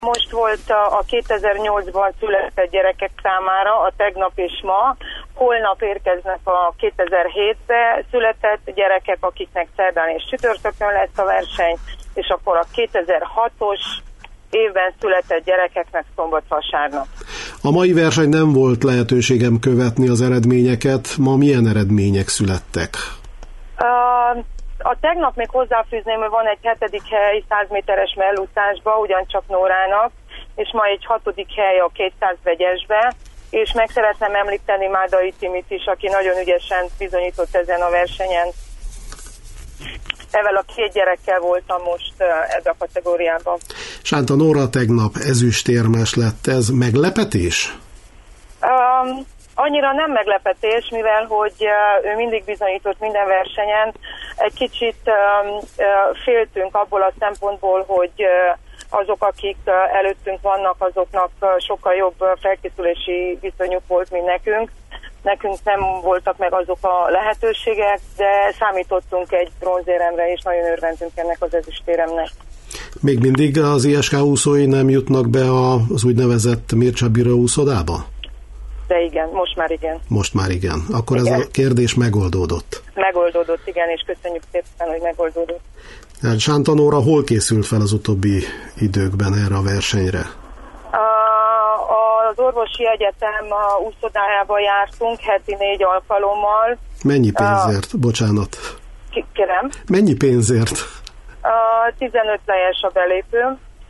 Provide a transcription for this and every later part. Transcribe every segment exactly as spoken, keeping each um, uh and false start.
Most volt a kétezer-nyolcban született gyerekek számára, a tegnap és ma, holnap érkeznek a kétezer-hétben született gyerekek, akiknek szerdán és csütörtökön lesz a verseny, és akkor a kétezer-hatos évben született gyerekeknek szombat-vasárnap. A mai verseny nem volt lehetőségem követni az eredményeket, ma milyen eredmények születtek? Uh, A tegnap még hozzáfűzném, hogy van egy hetedik hely száz méteres mellúszásba, ugyancsak Nórának, és ma egy hatodik hely a kétszáz vegyesbe, és meg szeretném említeni Mádai Timit is, aki nagyon ügyesen bizonyított ezen a versenyen. Ezzel a két gyerekkel voltam most ebben a kategóriában. Sánta Nóra tegnap ezüstérmes lett, ez meglepetés? Um, Annyira nem meglepetés, mivel hogy ő mindig bizonyított minden versenyen. Egy kicsit féltünk abból a szempontból, hogy azok, akik előttünk vannak, azoknak sokkal jobb felkészülési viszonyuk volt, mint nekünk. Nekünk nem voltak meg azok a lehetőségek, de számítottunk egy bronzéremre, és nagyon örvendünk ennek az ezüstéremnek. Még mindig az i es ká úszói nem jutnak be az úgynevezett Mircea Bira úszodába? De igen, most már igen. Most már igen. Akkor igen. Ez a kérdés megoldódott. Megoldódott, igen, és köszönjük szépen, hogy megoldódott. Sánta Nóra hol készült fel az utóbbi időkben erre a versenyre? A, az orvosi egyetem úszodájába jártunk heti négy alkalommal. Mennyi pénzért? A, Bocsánat. Kérem? Mennyi pénzért? A tizenöt lejes a belépő.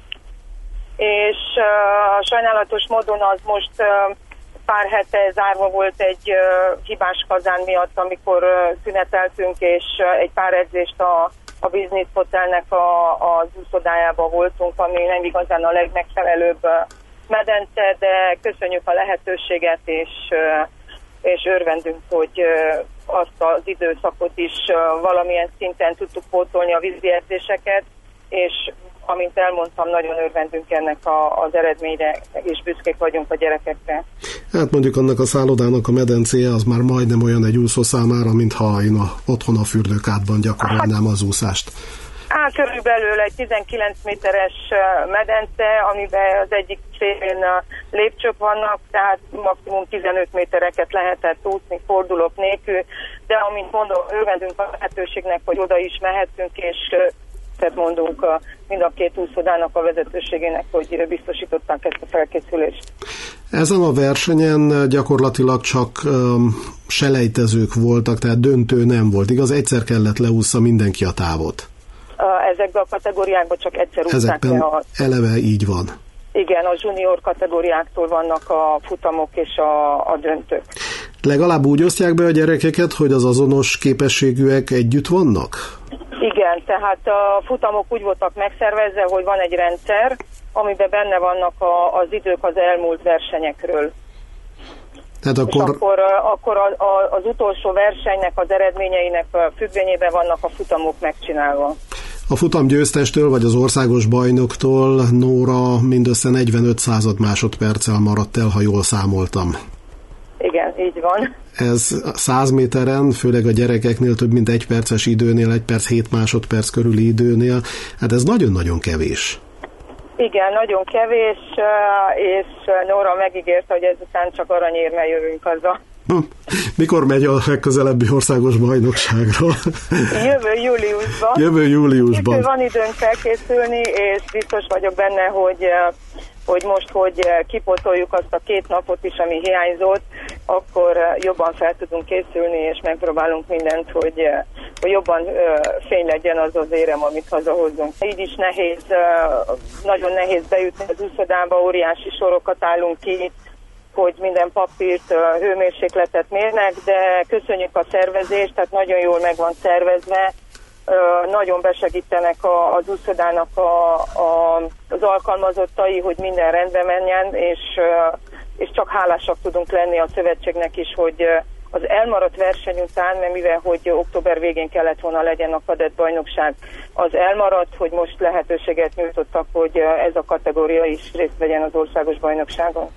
És a sajnálatos módon az most pár hete zárva volt egy uh, hibás kazán miatt, amikor uh, szüneteltünk, és uh, egy pár edzést a, a Business Hotelnek a, az úszodájában voltunk, ami nem igazán a legmegfelelőbb uh, medence, de köszönjük a lehetőséget, és, uh, és örvendünk, hogy uh, azt az időszakot is uh, valamilyen szinten tudtuk pótolni a vízi edzéseket, és amint elmondtam, nagyon örvendünk ennek a, az eredményre, és büszkék vagyunk a gyerekekre. Hát mondjuk annak a szállodának a medencéje az már majdnem olyan egy úszó számára, mintha én a, otthon a fürdőkádban gyakorolnám az úszást. Hát körülbelül egy tizenkilenc méteres medence, amiben az egyik szélén lépcsők vannak, tehát maximum tizenöt métereket lehetett úszni fordulók nélkül, de amint mondom, örvendünk a lehetőségnek, hogy oda is mehetünk, és mondunk a, mind a két úszodának a vezetőségének, hogy biztosították ezt a felkészülést. Ezen a versenyen gyakorlatilag csak um, selejtezők voltak, tehát döntő nem volt. Igaz, egyszer kellett leúszza mindenki a távot. Ezekben a kategóriákban csak egyszer úszták le a... eleve így van. Igen, a junior kategóriáktól vannak a futamok és a, a döntők. Legalább úgy osztják be a gyerekeket, hogy az azonos képességűek együtt vannak? Igen, tehát a futamok úgy voltak megszervezve, hogy van egy rendszer, amiben benne vannak a, az idők az elmúlt versenyekről. Tehát akkor... És akkor, akkor a, a, az utolsó versenynek az eredményeinek függvényében vannak a futamok megcsinálva. A futamgyőztestől vagy az országos bajnoktól Nóra mindössze negyvenöt század másodperccel maradt el, ha jól számoltam. Igen, így van. Ez száz méteren, főleg a gyerekeknél több mint egy perces időnél, egy perc hét másodperc körüli időnél, hát ez nagyon-nagyon kevés. Igen, nagyon kevés, és Nóra megígérte, hogy ezután csak aranyérmel jövünk haza. Mikor megy a legközelebbi országos bajnokságra? Jövő júliusban. Jövő júliusban. Itt van időnk felkészülni, és biztos vagyok benne, hogy, hogy most, hogy kipótoljuk azt a két napot is, ami hiányzott, akkor jobban fel tudunk készülni, és megpróbálunk mindent, hogy, hogy jobban fény legyen az az érem, amit hazahozzunk. Így is nehéz, nagyon nehéz bejutni az úszodába, óriási sorokat állunk ki, hogy minden papírt, hőmérsékletet mérnek, de köszönjük a szervezést, tehát nagyon jól meg van szervezve, nagyon besegítenek az úszodának a, a, az alkalmazottai, hogy minden rendbe menjen, és, és csak hálásak tudunk lenni a szövetségnek is, hogy az elmaradt verseny után, mert mivel hogy október végén kellett volna legyen a kadett bajnokság, az elmaradt, hogy most lehetőséget nyújtottak, hogy ez a kategória is részt vegyen az országos bajnokságon.